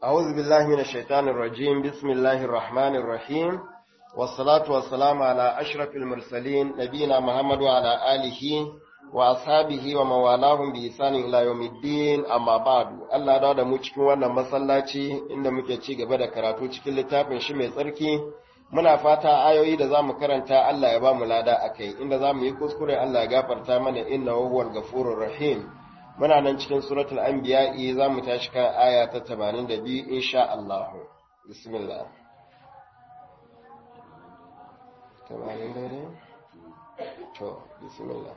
أعوذ بالله من الشيطان الرجيم بسم الله الرحمن الرحيم والصلاة والسلام على أشرف المرسلين نبينا محمد وعلى آله وأصحابه وموالاهم بإحسان إلى يوم الدين أما بعد الله da mu cikin wannan masallaci inda muke ci gaba da karatu cikin littafin shi mai tsarki muna fata ayoyi da zamu karanta Allah ya ba mu lada akai inda zamu yi kuskure Allah ya gafarta mana innahu huwal ghafurur rahim muna nan cikin suratul anbiya zamu tashi kan aya ta 82 insha Allah bismillah بسم الله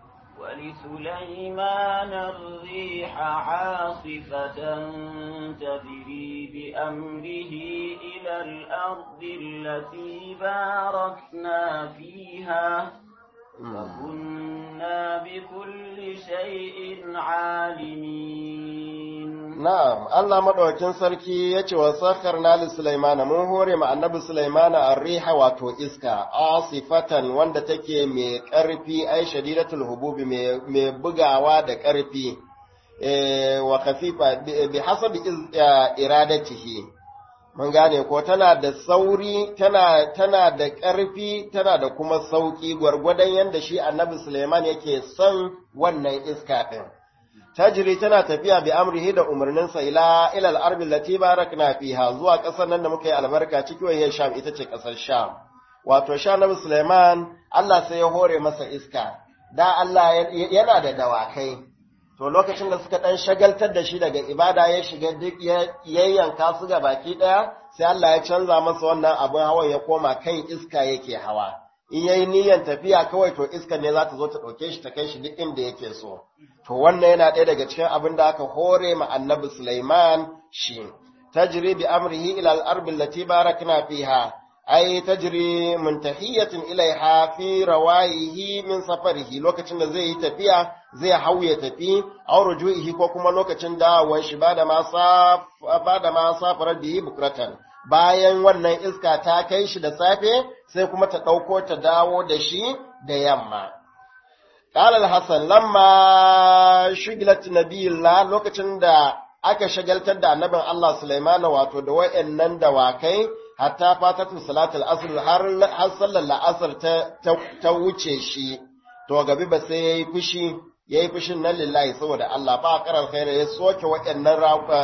ولسليمان الريح عاصفة تجري بأمره إلى الأرض التي باركنا فيها وكنا بكل شيء عالمين Na'am, Allah maɗaukin sarki ya ce wa sakharna li Sulaimana mun hore ma annabi Sulaimana ar-riha wato iska, asifatan wanda take mai ƙarfi ai shadidatul hububi mai bugawa da ƙarfi, wa khafifa bi hasabi iradatihi. Mun gane ko tana da sauri, tana da ƙarfi, tana da kuma sauki gwargwadon yanda shi annabi Sulaiman yake son wannan iska ɗin. tajiri tana tafiya bi amrihi da umarninsa ila al-ardi allati barakna fiha zuwa ƙasar nan da muka yi albarka ciki wayar Sham ita ce ƙasar Sham wato sha Nabi Sulaiman Allah sai ya hore masa iska da Allah yana da dawakai to lokacin da suka dan shagaltar da shi daga ibada ya shiga duk yayyanka su ga baki daya sai Allah ya canza masa wannan abin hawan ya koma kan iska yake hawa in yayi niyyar tafiya kawai to iskar ne za ta zo ta ɗauke shi ta kai shi duk inda yake so to wannan yana ɗaya daga cikin abin da aka hore ma annabi Sulaiman shi tajri bi amrihi ila al-ardi allati barakna fiha ay tajri muntahiyatin ilaiha fi rawaihi min safarihi lokacin da zai yi tafiya zai hauye tafi aw rujuihi ko kuma lokacin dawowar shi ba da ma safara bihi bukratan bayan wannan iska ta kai shi da safe sai kuma ta ɗauko ta dawo da shi da yamma. Ƙalar Hassan, lamma shigilat nabiyullah lokacin da aka shagaltar da annabin Allah Sulaimana wato da wa'yannan dawakai, hatta fatatu salatul asr har sallar la'asar ta wuce shi, to gabi ba sai ya yi fushin nan lillahi saboda Allah ba a ƙarar khairu ya soke wa'yannan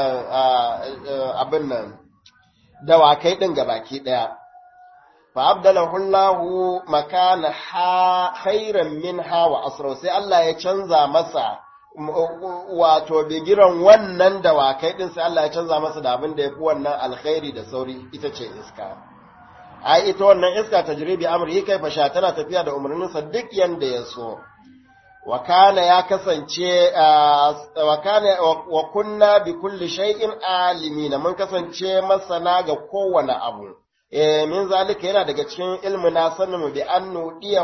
abin nan. dawakai ɗin gabaki ɗaya. Fa abdalahu Allahu makana khairan minha wa asra sai Allah ya canza masa wato bigiran wannan dawakai ɗin sai Allah ya canza masa da abin da yafi wannan alkhairi da sauri ita ce iska. Ai ita wannan iska tajribi amri kai fasha tana tafiya da umarninsa duk yanda ya so. Wa kana ya kasance wa kunna bi kulli shay'in alimina mun kasance masana ga kowane abu min zalika yana daga cikin ilmina sanin bi an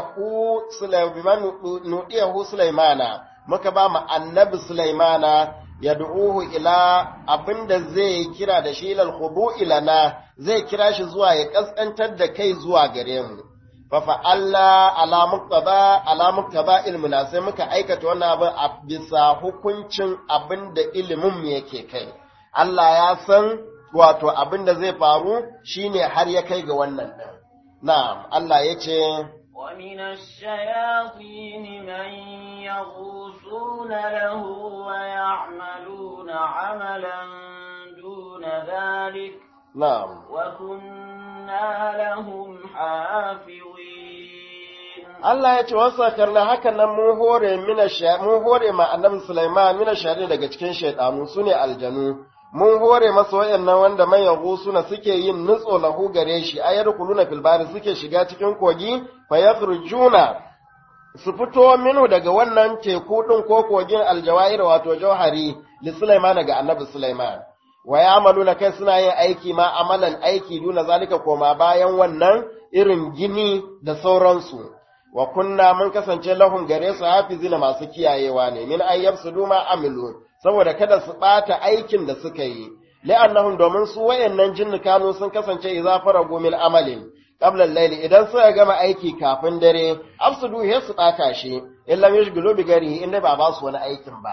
nudiyahu Sulaimana muka ba mu annabi Sulaimana yad'uhu ila abinda zai kira da shi lal khudu ilana zai kira shi zuwa ya kaskantar da kai zuwa gare mu fafa'alla ala muktaba ilmina sai muka aikata wannan abin a bisa hukuncin abin da ilimin mu yake kai Allah ya san wato abin da zai faru shine har ya kai ga wannan din na'am Allah yace wa minash shayatin man yaghusuna lahu wa ya'maluna 'amalan duna dhalik na'am wa kunna lahum hafizin Allah ya ce wasa karna hakan nan mun hore ma annabi Sulaiman mina shari daga cikin shaydanu sune aljanu mun hore masa wayannan wanda man suna suke yin nutso lahu gare shi ayadkhuluna fil bari suke shiga cikin kogi fayakhrujuna su fito minu daga wannan teku din ko kogin aljawair wato jauhari li Sulaiman ga annabi Sulaiman wa ya'maluna kai suna yin aiki ma amalan aiki duna zalika koma bayan wannan irin gini da sauransu wa kunna mun kasance lahum gare su hafizina masu kiyayewa ne min ayyabsudu ma amilu saboda kada su bata aikin da suka yi la'annahum domin su wayannan jinnukanu sun kasance idza faragu min amalin qabla al-layl idan suka gama aiki kafin dare afsudu he su bata shi illa yashgulu bi gari inda ba su wani aikin ba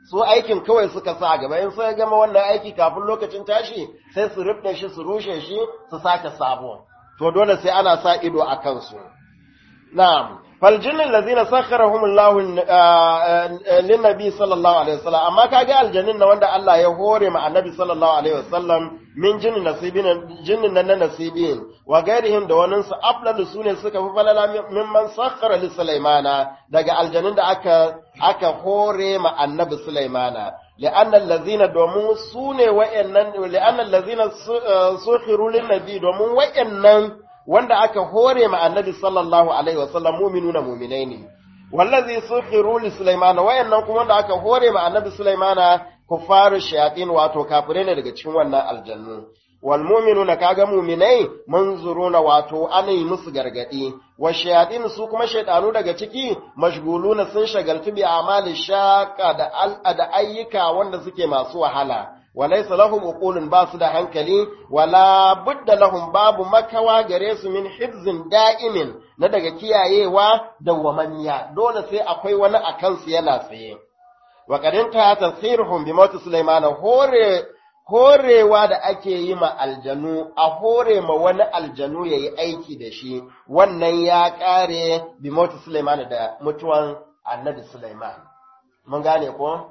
su aikin kawai suka sa gaba in sai gama wannan aiki kafin lokacin tashi sai su rubde shi su rushe shi su sake sabo to dole sai ana sa ido a kansu na'am fal jinnul ladina sakharahum Allah lin nabi sallallahu alaihi wasallam amma kaga aljannin na wanda Allah ya hore ma annabi sallallahu alaihi wasallam min jinnin nasibin jinnin nan nasibin wa gairihim da wannan su aflalu sune suka fi falala mimman sakhara li sulaimana daga aljannin da aka hore ma annabi sulaimana li'anna allazina domin sune wayannan li'anna allazina sukhiru lin nabi domin wayannan wanda aka hore ma annabi sallallahu alaihi wasallam mu'minuna mu'minai ne wallazi sukhiru li sulaimana wayannan kuma wanda aka hore ma annabi sulaimana kufaru shayatin wato kafirai ne daga cikin wannan aljannu wal mu'minuna kaga mu'minai manzuruna wato ana yi musu gargadi wa shayatin su kuma shaytanu daga ciki mashguluna sun shagaltu bi amali shaqa da ayyuka wanda suke masu wahala walaysa lahum uqulun basu da hankali wala budda lahum babu makawa gare su min hifzin da'imin na daga kiyayewa dawwamaniya dole sai akwai wani akan su yana tsaye wa kadinta tasirhum bi mawt sulaiman horewa da ake yi ma aljanu a hore ma wani aljanu yayi aiki da shi wannan ya kare bi mawt sulaiman da mutuwan annabi sulaiman mun gane ko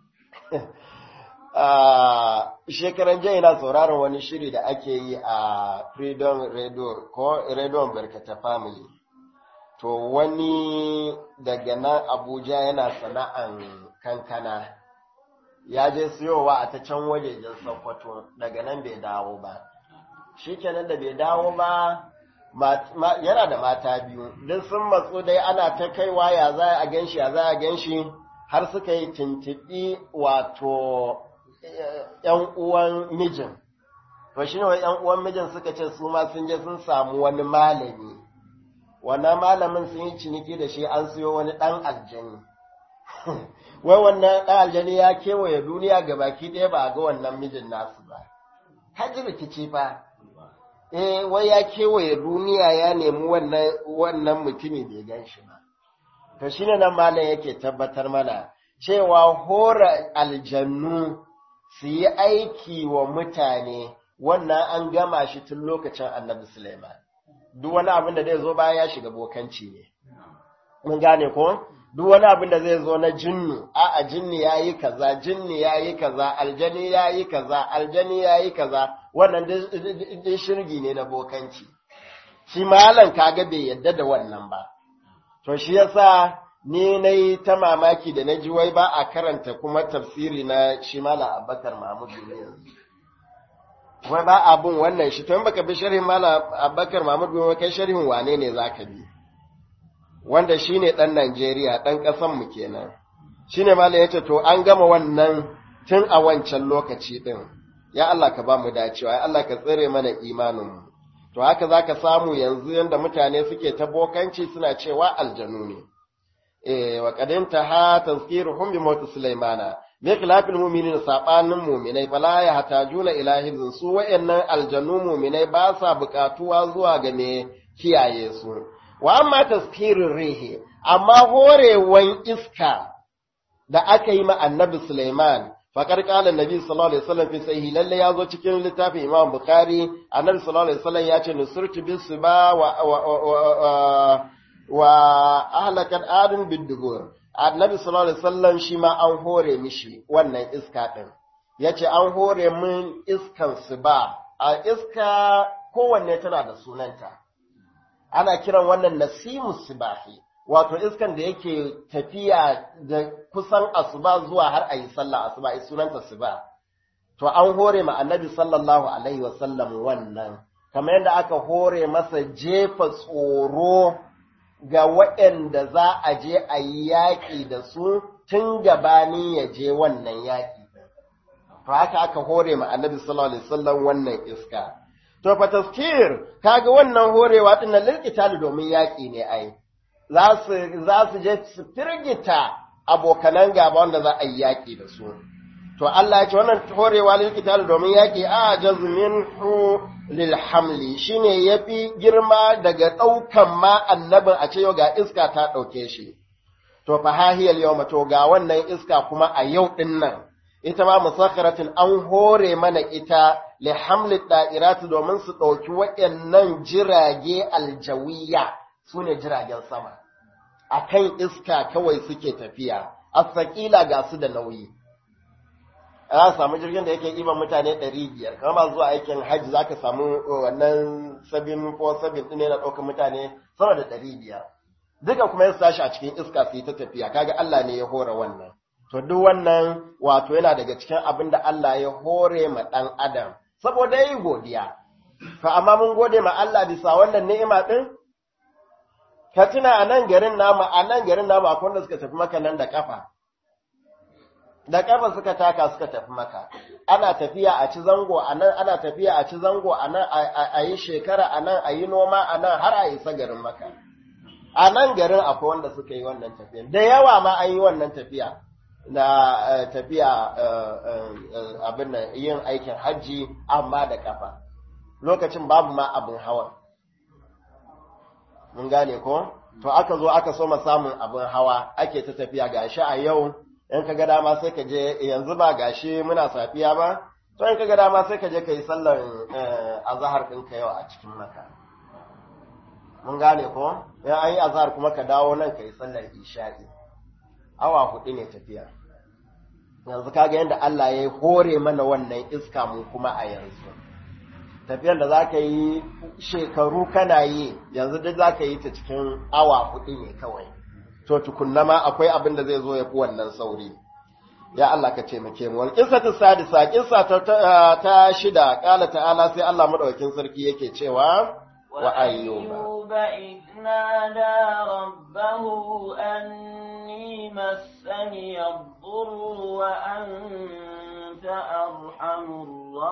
shekaran jiya ina sauraron wani shiri da ake yi a Freedom Radio ko Radio Barkata Family to wani daga nan Abuja yana sana'an kankana ya je siyowa a ta can wajejen Sokoto daga nan bai dawo ba shikenan da bai dawo ba yana da mata biyu duk sun matsu dai ana ta kaiwa ya za a ganshi har suka yi tuntuɓi wato ‘yan uwan mijin, to shi ne ‘yan uwan mijin suka ce su ma sun je sun samu wani malami, wannan malamin sun yi ciniki da shi an siyo wani ɗan aljani. Wai wannan ɗan aljani ya kewaye duniya ga baki ɗaya ba a ga wannan mijin nasu ba. Haji rikici fa, wai ya kewaye duniya ya nemi wannan mutumi bai gan shi ba. To shi ne nan malam yake tabbatar mana cewa hora aljannu su yi aiki wa mutane wannan an gama shi tun lokacin annabi Sulaiman. Duk wani abin da zai zo baya ya shiga bokanci ne. Mun gane ko? Duk wani abin da zai zo na jinnu, a'a jinni ya yi kaza, jinni ya yi kaza, aljani ya yi kaza, aljani ya yi kaza, wannan duk shirgi ne na bokanci. Shi malam kaga bai yadda da wannan ba. To shi yasa ni na yi ta mamaki da na ji wai ba a karanta kuma tafsiri na shi Malam Abubakar Mahmud ne yanzu. Wai ba abun wannan shi, to in baka bi sharhin Malam Abubakar Mahmud ne kai sharhin wane ne zaka bi? Wanda shi ne ɗan Najeriya, ɗan ƙasanmu kenan. Shi ne Malam ya ce, to an gama wannan tun a wancan lokaci ɗin. Ya Allah ka ba mu dacewa, ya Allah ka tsere mana imaninmu. To haka za ka samu yanzu yadda mutane suke ta bokanci suna cewa aljanu ne. Wa kadinta ha tazkiruhum bi mawt Sulaimana bi khilafil mu'minin sabanin mu'minai fala ya hatajuna ila hizin su wayannan aljanu mu'minai ba sa bukatuwa zuwa ga me kiyaye su wa amma tazkirur rihi amma horewan iska da aka yi ma annabi Sulaiman faƙar ƙalar nabi sallallahu alaihi wasallam fi sahihi lalle ya zo cikin littafin Imam Bukhari annabi sallallahu alaihi wasallam ya ce nusurtu bisu ba wa ahlakat adun biddugur annabi sallallahu alaihi wasallam shi ma an hore mishi wannan iska din yace an hore min iskan su ba a iska kowanne tana da sunanta ana kiran wannan nasimus sibahi wato iskan da yake tafiya da kusan asuba zuwa har a yi sallah asuba sunanta suba to an hore ma annabi sallallahu alaihi wasallam wannan kamar yadda aka hore masa jefa tsoro ga waɗanda za a je a yi yaƙi da su tun gabanin ya je wannan yaƙi to haka aka hore ma annabi sallallahu alaihi wasallam wannan iska to fa tazkir kaga wannan horewa din nan lilqitali domin yaƙi ne ai za su je su firgita abokanan gaba wanda za a yi yaƙi da su. To Allah ya ce wannan horewa lil qital domin yaƙi a jazminhu lil hamli shine yafi girma daga ɗaukan ma annabin a ce yau ga iska ta ɗauke shi. to fa hahiyal yawma to ga wannan iska kuma a yau din nan ita ma musakharatin an hore mana ita li hamli da'irat domin su dauki waɗannan jirage aljawiya sune jiragen sama akan iska kawai suke tafiya asaqila ga su da nauyi a samu jirgin da yake iban mutane 500 kamar zuwa aikin hajji zaka samu wannan 747 din yana daukar mutane sama da 500 duka kuma ya sashi a cikin iska su yi ta tafiya kaga Allah ne ya hore wannan to duk wannan wato yana daga cikin abin da Allah ya hore ma dan adam saboda yi godiya to amma mun gode ma Allah bisa wannan ni'ima din ka tuna a nan garin namu akwai wanda suka tafi maka nan da kafa suka taka suka tafi maka ana tafiya a ci zango a nan ana tafiya a ci zango a nan a yi shekara a nan a yi noma a nan har a isa garin maka a nan garin akwai wanda suka yi wannan tafiya da yawa ma an yi wannan tafiya na tafiya abin nan yin aikin hajji amma da kafa lokacin babu ma abin hawa mun gane ko to aka zo aka so samun abin hawa ake ta tafiya gashi a yau in ka ga dama sai ka je yanzu ba gashi muna safiya ba to in ka ga dama sai ka je ka yi sallar azhar ɗinka yau a cikin maka mun gane ko in an yi azhar kuma ka dawo nan ka yi sallar isha'i awa 4 ne tafiya yanzu kaga yadda Allah ya hore mana wannan iska mu kuma a yanzu tafiyar da za ka yi shekaru kana yi yanzu duk za ka yi ta cikin awa 4 ne kawai to tukunna ma akwai abin da zai zo ya fi wannan sauri ya Allah ka taimake mu wal qissatu sadisa qissa ta shida qala ta'ala sai Allah madaukakin sarki yake cewa wa ayyuba idnada rabbahu anni massani ad-durru wa anta arhamur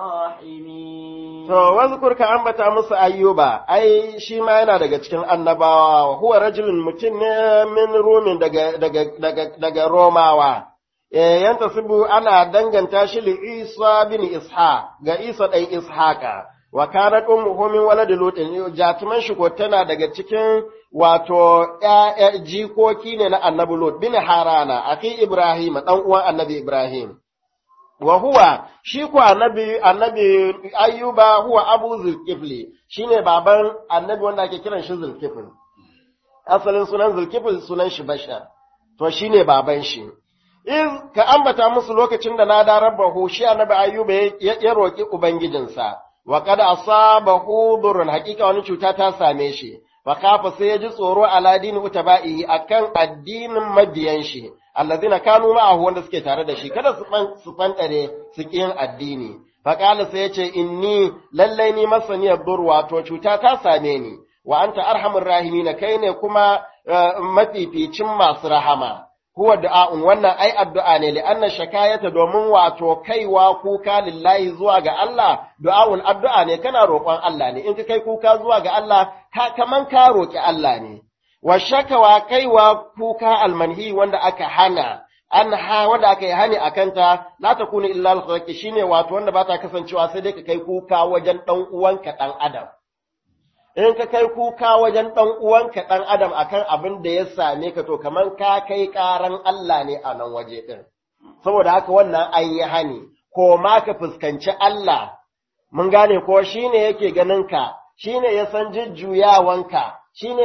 rahimin to wazkur ka ambata musu ayyuba ai shi ma yana daga cikin annabawa huwa rajulun mutum ne min rumin daga romawa yanta subu ana danganta shi li Isa bin Isha ga Isa dan Ishaqa wa kanat ummuhu min waladi lutin jatuman shi ko tana daga cikin wato jikoki ne na annabi Lut bin Harana akhi Ibrahim dan uwan annabi Ibrahim wa huwa shi ko annabi Ayyuba huwa Abu Zulkifli shine baban annabi wanda ake kiran shi Zulkifl asalin sunan Zulkifl sunan shi Bashar to shine baban shi in ka ambata musu lokacin da na da rabbahu shi annabi Ayyuba ya roki ubangijinsa wa qad asabahu durrun hakika wani cuta ta same shi fa kafa sai ya ji tsoro ala dini utabai akan addinin mabiyan shi allazina kanu ma'ahu wanda suke tare da shi kada su fantare su kiyin addini fa qala sai yace inni lallai ni masaniyar dur wato cuta ta same ni wa anta arhamur rahimin kai ne kuma mafificin masu rahama huwa du'a'un wannan ai addu'a ne li'anna shakayata domin wato kaiwa kuka lillahi zuwa ga Allah du'a'un addu'a ne kana roƙon Allah ne in ka kai kuka zuwa ga Allah kaman ka roƙi Allah ne wa shakawa kaiwa kuka almanhi wanda aka hana wanda aka yi hani akanta la takunu illa al-khawqi shine wato wanda ba ta kasancewa sai dai ka kai kuka wajen dan uwanka dan adam in ka kai kuka wajen ɗan uwanka ɗan adam akan abin da ya same ka to kaman ka kai ƙaran Allah ne a nan waje ɗin saboda haka wannan an yi hani ko ma ka fuskanci Allah mun gane ko shine yake ganin ka shine ya san jujjuyawanka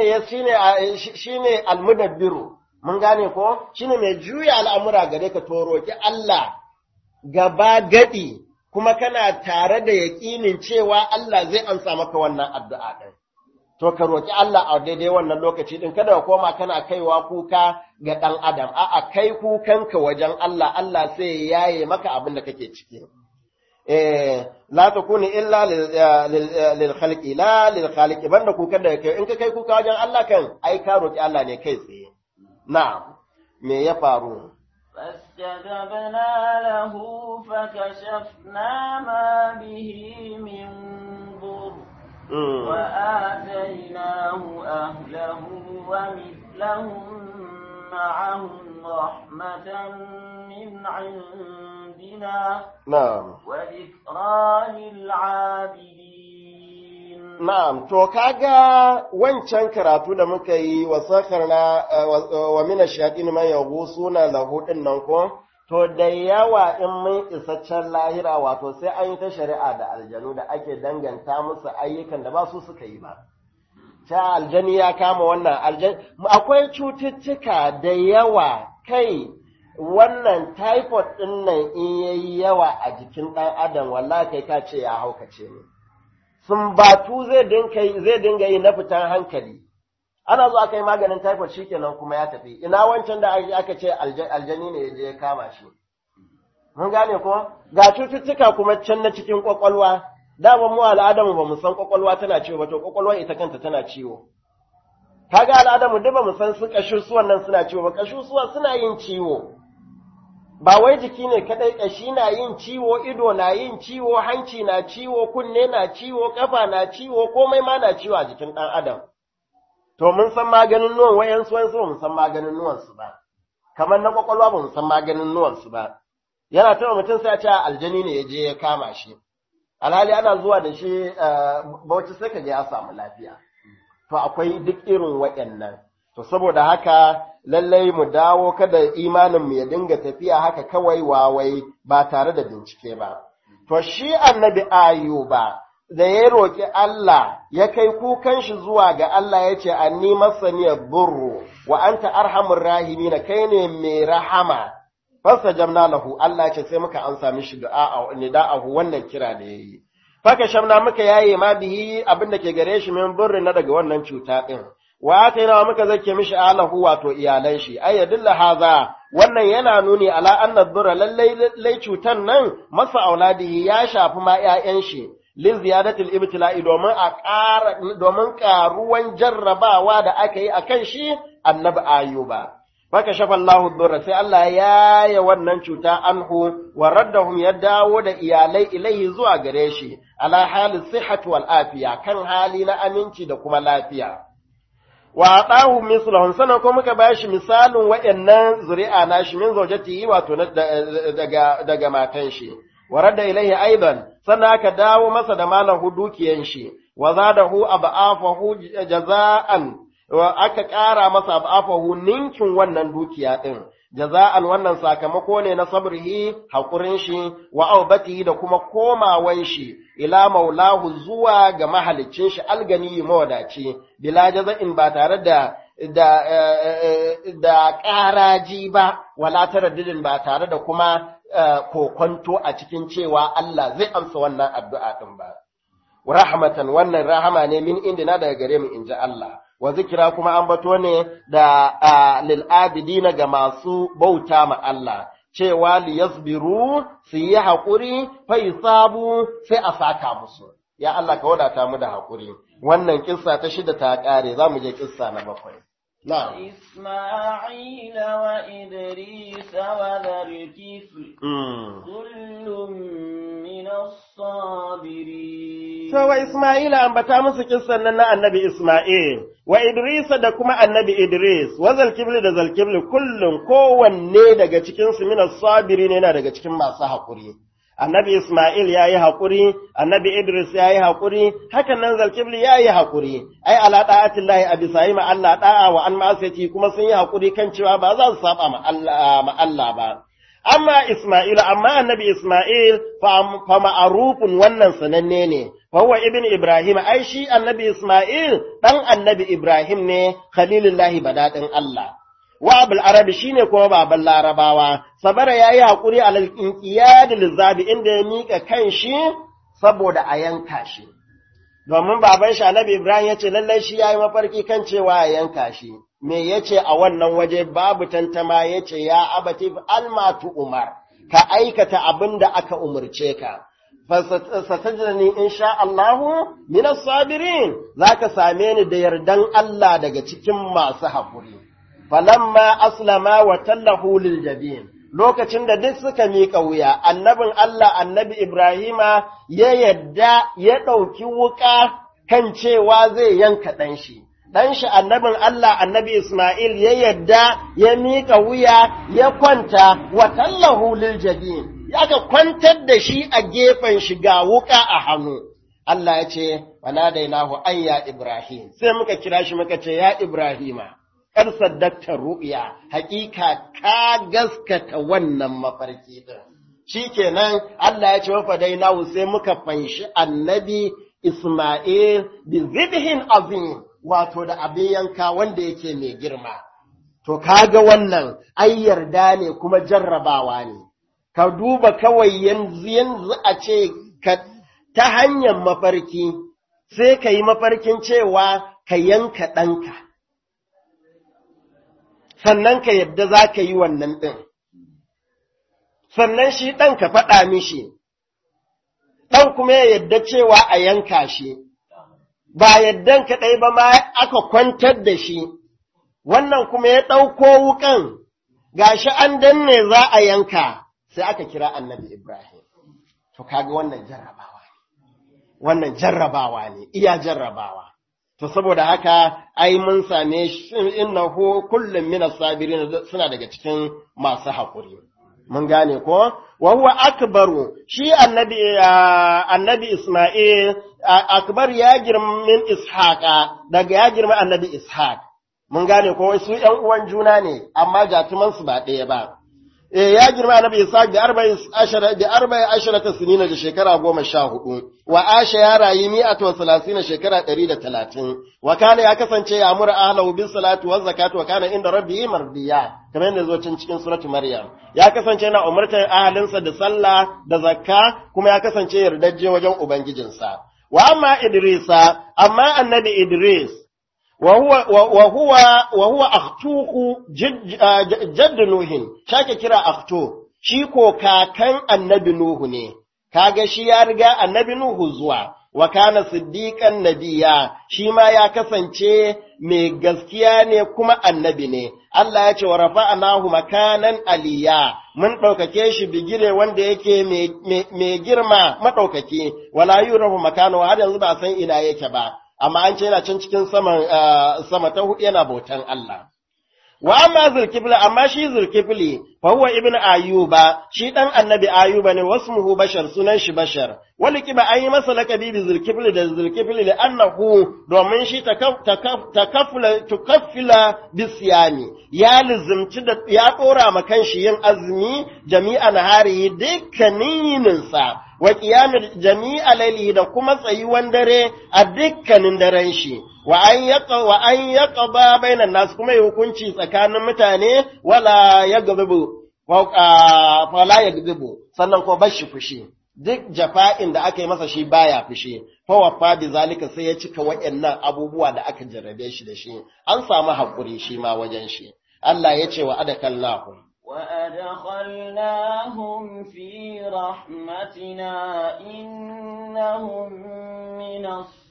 shine almudabbiru mun gane ko shine mai juya al'amura gare ka to roki Allah gaba gadi kuma kana tare da yaƙinin cewa Allah zai amsa maka wannan addu'a ɗin. To, ka roƙi Allah a daidai wannan lokaci ɗin, kada ka koma kana kaiwa kuka ga ɗan Adam, a'a kai kukanka wajen Allah, Allah sai ya yaye maka abin da kake ciki. La ta kuni illa lil khalqi la lil khaliqi banda kukan da kai in ka kai kuka wajen Allah kan ai ka roƙi Allah ne kai tsaye. Na'am, me ya faru? فاستجبنا له فكشفنا ما به من ضر وآتيناه أهله ومثلهم معهم رحمة من عندنا نعم وذكرى للعابدين Na'am, to kaga wancan karatu da muka yi wa sakarna wa mina shayatin man yaghusuna lahu din nan ko to da yawa in mun isa can lahira wato sai an yi ta shari'a da aljanu da ake danganta musu ayyukan da ba su suka yi ba. Ta aljani ya kama wannan akwai cututtuka da yawa kai wannan typhoid din nan in yayi yawa a jikin ɗan adam wallahi kai ka ce ya haukace ne. Sumbatu zai dinga yi na fitan hankali. Ana zo aka yi maganin typhoid shikenan kuma ya tafi. Ina wancan da aka ce aljani ne ya je ya kama shi. Mun gane ko? Ga cututtuka kuma can na cikin kwakwalwa. Dama mu al'adamu ba mu san kwakwalwa tana ciwo ba to kwakwalwa ita kanta tana ciwo. Kaga al'adamu duk ba mu san su kashussuwan nan suna ciwo ba kashussuwa suna yin ciwo. Ba wai jiki ne kadai kashi na yin ciwo, ido na yin ciwo, hanci na ciwo, kunne na ciwo, kafa na ciwo, komai ma na ciwo a jikin ɗan adam. To mun san maganin nuwan wayansu ba mu san maganin nuwansu ba. Kamar na kwakwalwa ba mu san maganin nuwansu ba. Yana taɓa mutum sai a ce aljani ne ya je ya kama shi. Alhali ana zuwa da shi bauchi sai ka je ya samu lafiya. To akwai duk irin waɗannan. To saboda haka lallai mu dawo kada imanin mu ya dinga tafiya haka kawai wawai ba tare da bincike ba. To shi annabi Ayuba da ya roƙi Allah ya kai kukan shi zuwa ga Allah ya ce anni masaniyar burru wa anta arhamur rahimin kai ne mai rahama. Fasajabna lahu Allah ya ce sai muka ansa mishi nida'ahu wannan kira da yayi. Faka shamna muka yaye ma bihi abin da ke gare shi min burri na daga wannan cuta din. Wa ataina muka zake mishi alahu wato iyalan shi ay yadulla haza wannan yana nuni ala anna dhurra lallai cutan nan masa auladihi ya shafi ma ƴaƴan shi li ziyadatil ibtila'i domin karuwan jarrabawa da aka yi akan shi annabi Ayuba. Faka shafa Allahu dhurra sai Allah ya yaya wannan cuta anhu wa raddahum ya dawo da iyalai ilaihi zuwa gare shi ala halin sihhati wal afiya kan hali na aminci da kuma lafiya. Wa atahu mislahum sanan ko muka bashi misalin waɗannan zuri'a nashi min zawjatihi wato daga matan shi. Wa radda ilaihi aidan sannan aka dawo masa da malahu dukiyan shi wa zadahu ab'afahu jaza'an wa aka ƙara masa afahu ninkin wannan dukiya ɗin, jaza'an wannan sakamako ne na sabrihi haƙurin shi wa aubatihi da kuma komawan shi ila maulahu zuwa ga mahalicin shi algani mawadaci bila jaza'in ba tare da ƙaraji ba wala taraddudin ba tare da kuma kokonto a cikin cewa Allah zai amsa wannan addu'a ɗin ba. Rahmatan wannan rahama ne min indina daga gare mu inji Allah. Wa zikira kuma an bato ne da lil'abidina ga masu bauta ma Allah, cewa liyasbiru su yi haƙuri fai sabu sai a saka musu. Ya Allah ka wadata mu da haƙuri. Wannan kissa ta 6 ta ƙare, za mu je kissa na 7. Na'am. Isma'ila wa Idris wa Dharkifl. Kullum min as-sabirin. To wa Isma'ila ambata musu kissan nan na annabi Isma'il, wa Idrisa da kuma annabi Idris, wa Zalkifli da Zalkifli kullum kowanne daga cikinsu minas sabiri ne yana daga cikin masu haƙuri. Annabi Isma'il ya yi haƙuri, annabi Idris ya yi haƙuri, hakan nan Zalkifli ya yi haƙuri, ai ala ɗa'atin lahi a bisa yi Allah ɗa'a wa an ma'asati kuma sun yi haƙuri kan cewa ba za su saba ma Allah ba. Amma Isma'il, amma annabi Isma'il fa ma'arufun wannan sananne ne, fa huwa ibn Ibrahim, ai shi annabi Isma'il ɗan annabi Ibrahim ne, khalilullahi badaɗin Allah. Wa abul arabi shine kuma baban larabawa, sabara yayi haƙuri alal inqiyad lizabi inda ya mika kan shi saboda a yanka shi. Domin baban shi annabi Ibrahim yace lallai shi yayi mafarki kan cewa a yanka shi. Me yace a wannan waje babu tantama yace ya abati almatu umar ka aikata abinda aka umurce ka fasatajani insha Allahu minas sabirin zaka same ni da yardan Allah daga cikin masu haƙuri falamma aslama wa tallahu lil jabin lokacin da duk suka miƙa wuya annabin Allah annabi Ibrahima ya yadda ya ɗauki wuƙa kan cewa zai yanka ɗan shi annabin Allah annabi Ismail ya yadda ya miƙa wuya ya kwanta wa tallahu lil jabin aka kwantar da shi a gefen shi ga wuƙa a hannu Allah ya ce wanadainahu an ya Ibrahim sai muka kira shi muka ce ya Ibrahima kar saddakta ru'ya hakika ka gaskata wannan mafarki din shikenan Allah ya ce wa fadainahu sai muka fanshi annabi Isma'il bi zibhin azim wato da abin yanka wanda yake mai girma to kaga wannan ai yarda ne kuma jarrabawa ne ka duba kawai yanzu a ce ka ta hanyar mafarki sai ka yi mafarkin cewa ka yanka ɗanka sannan ka yadda za ka yi wannan ɗin sannan shi ɗan ka faɗa mishi ɗan kuma ya yadda cewa a yanka shi ba yaddan kaɗai ba ma aka kwantar da shi wannan kuma ya ɗauko wuƙan gashi an danne za a yanka sai aka kira annabi Ibrahim to kaga wannan jarrabawa ne iya jarrabawa to saboda haka ai mun same shi innahu kullum minas sabirin suna daga cikin masu haƙuri mun gane ko wa huwa akbaru shi annabi Isma'il akbar ya girma min Ishaqa daga ya girma annabi Ishaq mun gane ko su ƴan uwan juna ne amma jatuman su ba ɗaya ba ya girma annabi Ishaq da 14 sinina da shekara 14 wa Asha ya rayu 130 shekara 130 wa kana ya kasance ya amura ahlahu bis salati waz zakati wa kana inda rabbihi mardiya kamar yadda zo cikin suratu Maryam ya kasance yana umurtar ahalinsa da sallah da zakka kuma ya kasance yardajje wajen ubangijinsa wa amma Idrisa amma annabi Idris وهو أخطوه جد نوح شاكي كرا أخطو shi ko kakan annabi Nuhu ne, kaga shi ya riga annabi Nuhu zuwa, wa kana siddiƙan nabiya, shi ma ya kasance mai gaskiya ne kuma annabi ne, Allah ya ce wa rafa'anahu makanan aliya, mun ɗaukake shi bigire wanda yake mai girma maɗaukaki, wala yurahu makano har yanzu ba san ina yake ba. Amma an ce yana can cikin sama ta hudu yana bautan Allah. Wa amma Zulkifli, amma shi Zulkifli, fa huwa ibn Ayuba, shi dan annabi Ayuba ne, wasmuhu Bashar, sunan shi Bashar. Wani kiba an yi masa lakabi da Zulkifli da Zulkifli da annahu domin shi tukaffila bisiyami, ya lizimci da ya ɗora ma kanshi yin azumi jami'an hari dukkanin yininsa. Wa ƙiyamar jami'a laili da kuma tsayuwan dare a dukkanin daren shi, wa an yaƙaba bainan nasu kuma yi hukunci tsakanin mutane wala ya gazibu, sannan ko bashi fushi, duk jafa'in da aka yi masa shi baya fushi, fawafa bi zalika sai ya cika waɗannan abubuwa da aka jarrabe shi da shi, an samu haƙuri shi ma wajen shi. Allah ya ce wa adakallahu. وأدخلناهم في رحمتنا إنهم من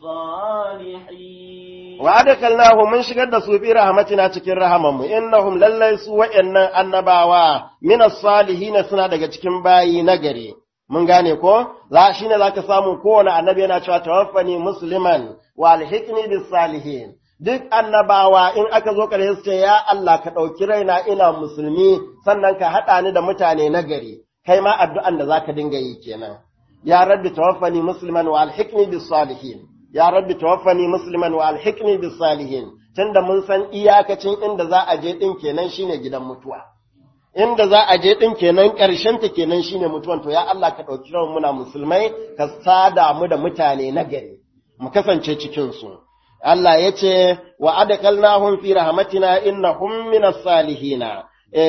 الصالحين وأدخلناهم من شكر في رحمتنا تكر رحمهم إنهم لليسوا وإن النباوا من الصالحين سنة daga cikin bayi nagari mun gane ko za shine zaka samu kowane annabi yana cewa tawaffani musliman wa alhiqni bis salihin duk annabawa in aka zo ƙarshe su ce, ya Allah ka ɗauki raina ina musulmi sannan ka haɗa ni da mutane na gari, kai ma addu'an da za ka dinga yi kenan. Ya rabbi tawaffani musliman wa alhikni bis salihin, ya rabbi tawaffani musliman wa alhikni bis salihin, tunda mun san iyakacin inda za a je ɗin kenan shine gidan mutuwa. Inda za a je ɗin kenan ƙarshenta kenan shine mutuwan, to ya Allah ka ɗauki rawan muna musulmai ka sada mu da mutane na gari, mu kasance cikinsu. Allah ya ce, wa adakalnahum fi rahmatina innahum minas salihina.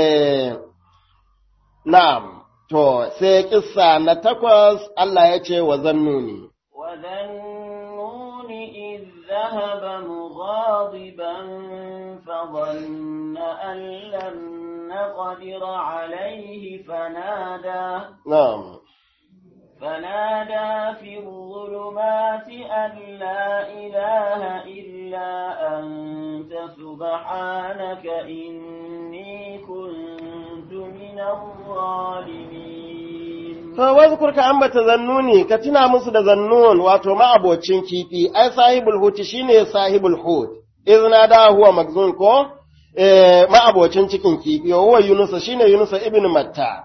Na'am, to, sai kissa na 8 Allah ya ce wa zannuni. Wa zannuni idh dhahaba mughadiban fa dhanna an lam naqdir alayhi fanada. Na'am. فنادى في الظلمات أن لا إله إلا أنت سبحانك إني كنت من الظالمين. فواذكر كأنبت ذنوني كتنا مصد ذنون واتو ما أبو تشنكيتي أي صاحب الحوت شيني صاحب الحوت إذ نادى هو مخزون كو ما أبو تشنكيتي وهو يونس شيني يونس ابن متى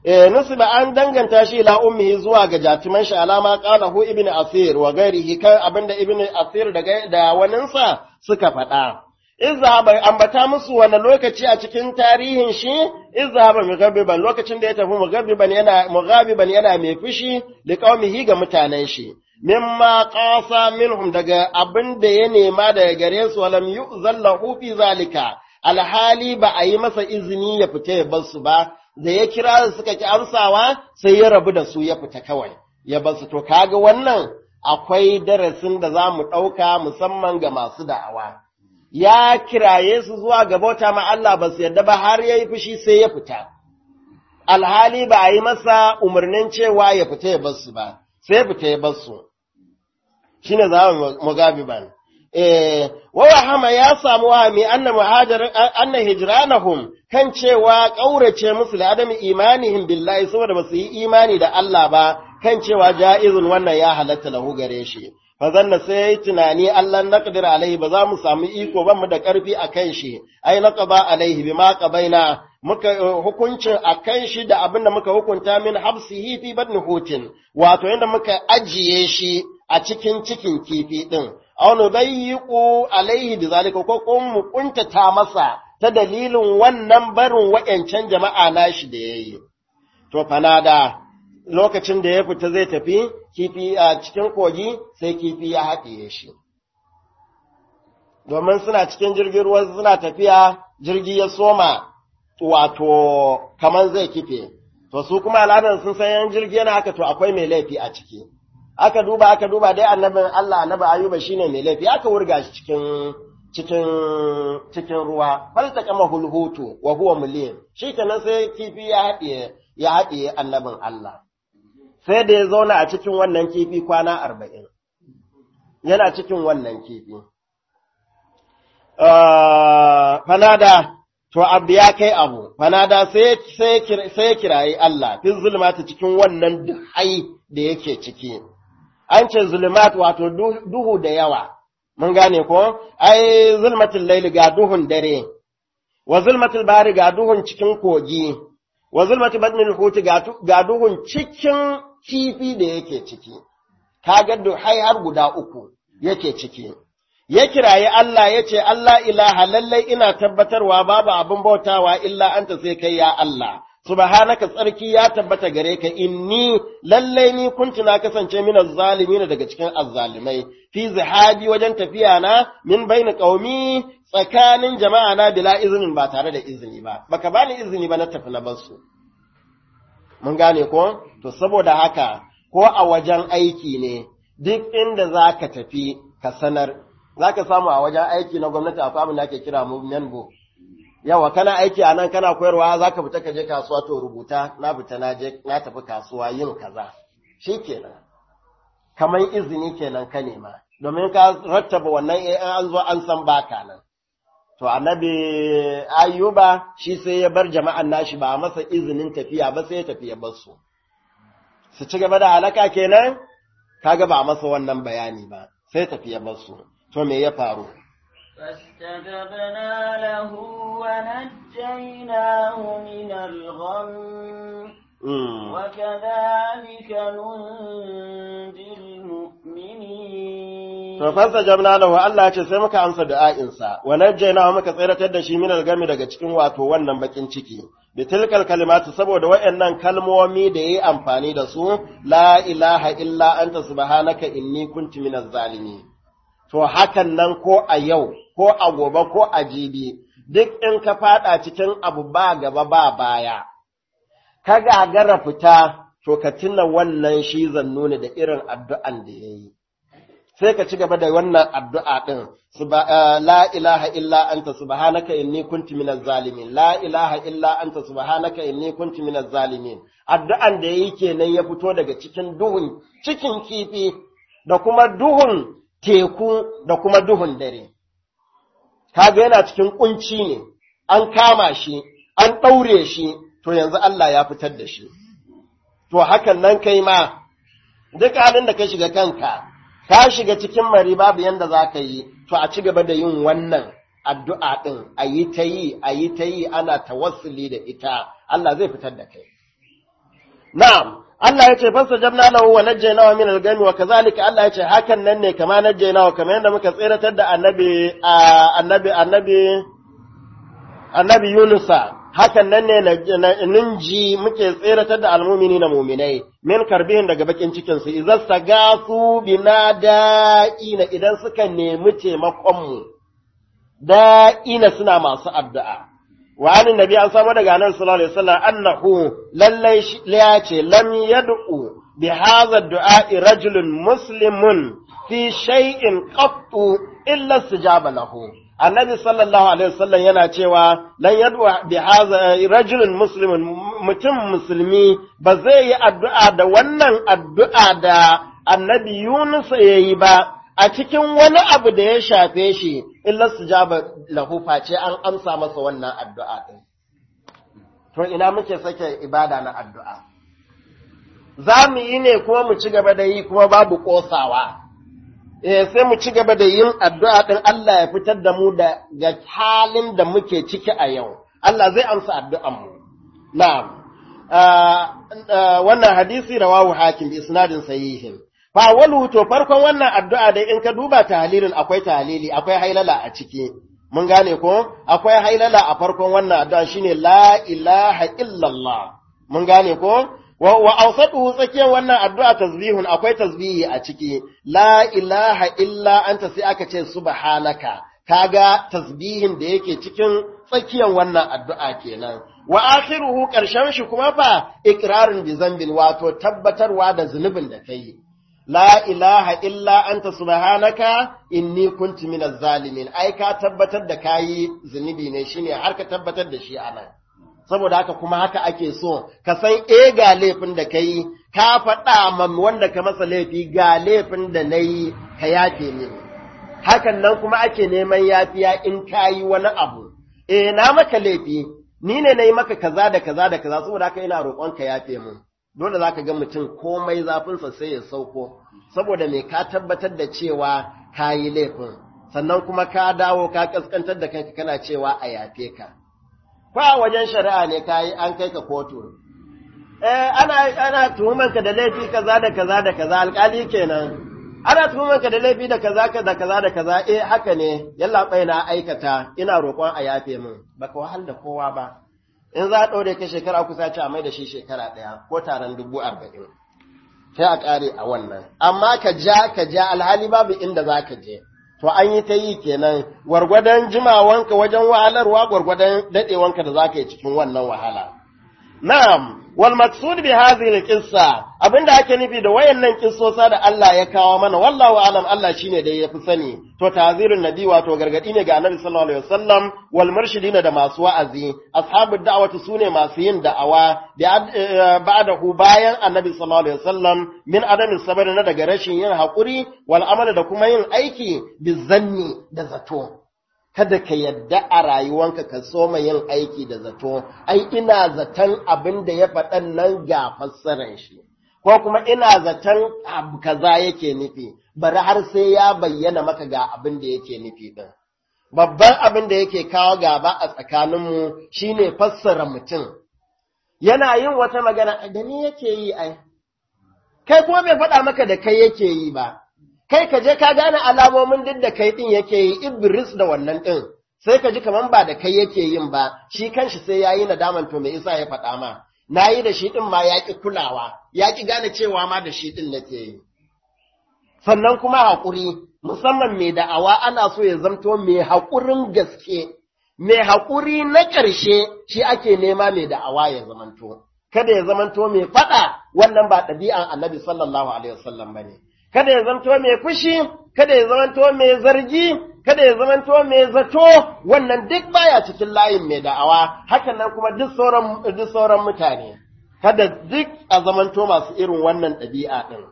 nusiba an danganta shi ila ummihi zuwa ga jatuman shi alama qalahu ibnu asir wa ghairihi kan abinda ibnu asir da waninsa suka faɗa. Izhaba ambata musu wani lokaci a cikin tarihin shi, izhaba mughabiban lokacin da ya tafi mughabiban yana mai fushi da qaumihi ga mutanen shi. Mimma qasa minhum daga abin da ya nema daga gare su walam yu'zallahu fi zalika alhali ba a yi masa izini ya fita ya bar su ba, da ya kira suka ki amsawa sai ya rabu da su ya fita kawai ya bar su. To kaga wannan akwai darasin da za mu ɗauka musamman ga masu da'awa. Ya kiraye su zuwa ga bauta ma Allah ba su yarda ba har ya yi fushi sai ya fita. Alhali ba a yi masa umarnin cewa ya fita ya bar su ba, sai ya fita ya bar su. Shi ne zawon mugabiban. Wa wahama ya samu wahami anna hijranahum kan cewa ƙaurace musu da adami imanihim billahi saboda ba su yi imani da Allah ba, kan cewa ja'izun wannan ya halatta lahu gare shi. Fazanna sai tunani Allah naqdir alaihi ba za mu samu iko ba mu da ƙarfi akan shi, ai naqaba alaihi bima qabaina muka hukuncin akan shi da abin da muka hukunta min habsihi fi badni hutin, wato yanda muka ajiye shi a cikin kifi din. Aw nudayyiqu alaihi bizalika ko kuma mu kuntata masa ta dalilin wannan barin wayancan jama'a nashi da yayi. To fanada lokacin da ya fita zai tafi kifi a cikin kogi sai kifi ya haɗiye shi. Domin suna cikin jirgin ruwa suna tafiya jirgi ya soma wato kaman zai kife. To su kuma al'adar sun san yan jirgi yana haka to akwai mai laifi a ciki. Aka duba dai annabin Allah annabi Ayuba shine mai laifi aka wurga shi cikin ruwa falta kama hulhutu wa huwa mulim shikenan sai kifi ya haɗiye annabin Allah sai da ya zauna a cikin wannan kifi kwana 40 yana cikin wannan kifi fanada to abu ya kai abu fanada sai kirayi Allah fi zulmata cikin wannan duhai da yake ciki. An ce zulmat wato duhu da yawa, mun gane ko? Ai, zulmatul laili ga duhun dare, wa zulmatul bari ga duhun cikin kogi, wa zulmatul badnil huti ga duhun cikin kifi da yake ciki, kaga duhai har guda 3 yake ciki. Ya kiraye Allah ya ce, Allah ilaha lallai ina tabbatarwa babu abin bautawa illa anta sai kai ya Allah. Subhanaka tsarki ya tabbata gare ka inni lallai ni kuntu na kasance min azzalimin daga cikin azzalimai fi zihabi wajen tafiya na min baina qaumi tsakanin jama'a na bila izinin ba tare da izini ba baka bani izini ba na tafi na basu mun gane ko to saboda haka ko a wajen aiki ne duk inda zaka tafi ka sanar zaka samu a wajen aiki na gwamnati akwai abin da ake kira membo. Yawa kana aiki a nan kana koyarwa za ka fita ka je kasuwa to rubuta na fita na tafi kasuwa yin kaza shi kenan kamar izini kenan ka nema domin ka rattaba wannan an zo an san baka nan to annabi Ayuba shi sai ya bar jama'an nashi ba masa izinin tafiya ba sai ya tafi ya bar su ci gaba da halaka kenan kaga ba masa wannan bayani ba sai tafi ya bar su to me ya faru فاستجبنا له ونجيناه من الغم وكذلك ننجي المؤمنين فاستجبنا له Allah ce sai muka amsa du'a'insa wa najjaynahu muka tsiratar da shi min al-gami daga cikin wato wannan bakin ciki bitilkal kalimatu saboda wayannan kalmomi da yayi amfani da su la ilaha illa anta subhanaka inni kuntu minaz zalimin. To hakan nan ko a yau, ko a gobe, ko a jibi, duk in ka fada cikin abu ba gaba ba baya, ka gagara fita, to ka tuna wannan shi nuna da irin addu'an da ya yi. Sai ka ci gaba da wannan addu'a ɗin, la ilaha illa anta subhanaka inni kuntu minaz zalimin, la ilaha illa anta subhanaka inni kuntu minaz zalimin. Addu'an da ya yi kenan ya fito daga cikin duhun, cikin kifi, da kuma duhun teku da kuma duhun dare. Kaga yana cikin kunci ne, an kama shi, an ɗaure shi, to yanzu Allah ya fitar da shi. To hakan nan kai ma, duk halin da ka shiga kanka, ka shiga cikin mari babu yanda za ka yi, to a ci gaba da yin wannan addu'a ɗin, a yi ta yi, ana tawassuli da ita, Allah zai fitar da kai. na'am Allah ya ce fastajabna lahu wa najjaynahu min al-gham wa kadhalika Allah ya ce hakan nan ne kama najjaynahu kamar yadda muka tsiratar da annabi Yunusa hakan nan ne ninji muke tsiratar da almumini na muminai min karbihin daga bakin cikin su idan sagasu binada'ina idan suka nemi taimakon mu da'ina suna masu addu'a wa anin nabi an samu daga annabi sallallahu alaihi wasallam annahu lallai ya ce lam yad'u bi hadha ad-du'a rajulun muslimun fi shay'in qattu illa istijaba lahu annabi sallallahu alaihi wasallam yana cewa lan yad'u bi hadha rajulun muslimun mutum musulmi ba zai yi addu'a da wannan addu'a da annabi Yunus yayi ba a cikin wani abu da ya shafe shi illa sujaba lahu face an amsa masa wannan addu'a din to ina muke sake ibada na addu'a za mu yi ne kuma mu ci gaba da yi kuma babu kosawa sai mu ci gaba da yin addu'a din Allah ya fitar da mu ga halin da muke ciki a yau Allah zai amsa addu'an mu na'am wannan hadisi rawahu hakim bi isnadin sahihin Fa'awalu to farkon wannan addu'a da in ka duba tahlilin akwai tahlili, akwai hailala a ciki, mun gane ko? Akwai hailala a farkon wannan addu'a shine la ilaha illallah, mun gane ko? Wa ausatu tsakiyar wannan addu'a tasbihun akwai tasbihi a ciki, la ilaha illa anta sai aka ce subhanaka, kaga tasbihin da yake cikin tsakiyar wannan addu'a kenan. Wa akhiruhu ƙarshen shi kuma fa iqrarun bi zambin wato tabbatarwa da zunubin da kai. La ilaha illa anta subhanaka inni kuntu minaz zalimin ai ka tabbatar da kayi zunubi ne shine har ka tabbatar da shi anan saboda haka kuma haka ake so ka san ga laifin da kai ka faɗa man wanda ka masa laifi ga laifin da nayi ka yafe ni hakan nan kuma ake neman yafiya in kayi wani abu na maka laifi ni ne nayi maka kaza da kaza da kaza saboda haka ina roƙon ka yafe mun dole za ka ga mutum komai zafinsa sai ya sauko, saboda mai ka tabbatar da cewa ka yi laifin, sannan kuma ka dawo ka kaskantar da kanka kana cewa a yafe ka. Kwa wajen shari'a ne ka yi an kai ka kotu. Ana tuhumanka da laifi kaza da kaza da kaza alƙali kenan. Ana tuhumanka da laifi da kaza da kaza da kaza haka ne, yalla bai na aikata ina roƙon a yafe min, baka wahal da kowa ba. In za a ɗaure ka shekara kusa ce a mai da shi shekara ɗaya ko taron 40,000 sai a ƙare a wannan amma ka ja alhali babu inda za ka je to an yi ta yi kenan gwargwadon jimawanka wajen wahalarwa gwargwadon daɗewanka da za ka yi cikin wannan wahala na'am wal maqsud bi hadhihi al-qissa abinda ake nufi da wayannan kissosa da Allah ya kawo mana wallahu alam Allah shine da yafi sani to tazirun nabi wato gargadi ne ga annabi sallallahu alaihi wasallam wal murshidina da masu wa'azi ashabud da'wati sune masu yin da'awa da ba'dahu bayan annabi sallallahu alaihi wasallam min adamin sabr na daga rashin yin hakuri wal amal da kuma yin aiki bizanni da zato kada ka yadda a rayuwanka ka soma yin aiki da zato, ai ina zaton abin da ya faɗan nan ga fassarar shi, ko kuma ina zaton abu kaza yake nufi, bari har sai ya bayyana maka ga abin da yake nufi ɗin. Babban abin da yake kawo gaba a tsakaninmu shi ne fassara mutum, yana yin wata magana da ni yake yi ai, kai kuma bai faɗa maka da kai yake yi ba. Kai ka je ka gane alamomin duk da kai ɗin yake yi Ibris da wannan ɗin, sai ka ji kaman ba da kai yake yin ba, shi kanshi sai ya yi nadaman to mai isa ya faɗa ma, na yi da shi ɗin ma ya ƙi kulawa, ya ƙi gane cewa ma da shi ɗin nake yi. Sannan kuma haƙuri, musamman mai da'awa ana so ya zamto mai haƙurin gaske, mai haƙuri na ƙarshe shi ake nema mai da'awa ya zamanto. Kada ya zamanto mai faɗa, wannan ba ɗabi'an Annabi sallallahu alaihi wasallam ba ne. Kada ya zamanto mai fushi, kada ya zamanto mai zargi, kada ya zamanto mai zato, wannan duk baya cikin layin mai da'awa, hakan nan kuma duk sauran mutane. Kada duk a zamanto masu irin wannan ɗabi'a ɗin.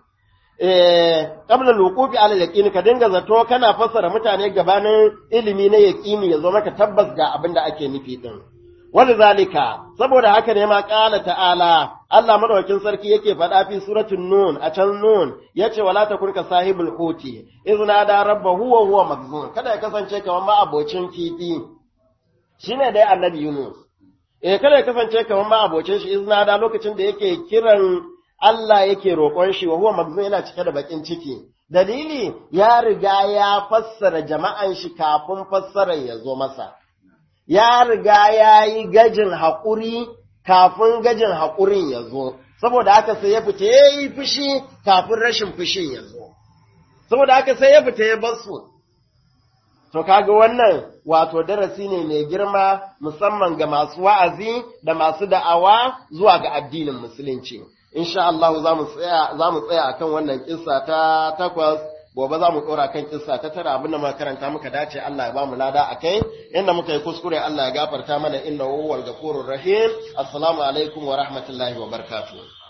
Qabla luqufi ala yaqini ka dinga zato kana fassara mutane gabanin ilimi na yaqini ya zo maka tabbas ga abin da ake nufi din. Walizalika saboda haka ne ma qala ta'ala Allah madaukakin sarki yake faɗa fi suratul nun a can nun yace wala takun ka sahibul huti izna da rabbahu wa huwa makzun kada ya kasance kamar ma abocin kifi shine dai annabi Yunus kada ya kasance kamar ma abocin shi izna da lokacin da yake kiran Allah yake roƙon shi wa huwa magzun yana cike da bakin ciki dalili ya riga ya fassara jama'an shi kafin fassarar ya zo masa ya riga ya yi gajin haƙuri kafin gajin haƙurin ya zo saboda haka sai ya fita ya yi fushi kafin rashin fushin ya zo saboda haka sai ya fita ya bar su to kaga wannan wato darasi ne mai girma musamman ga masu wa'azi da masu da'awa zuwa ga addinin musulunci insha Allah za mu tsaya akan wannan kissa ta 8 gobe za mu ɗora kan kissa ta 9 abinda muka karanta muka dace Allah ya ba mu lada akai inda muka yi kuskure Allah ya gafarta mana innahu huwal ghafurur rahim assalamu alaikum wa rahmatullahi wa barakatuh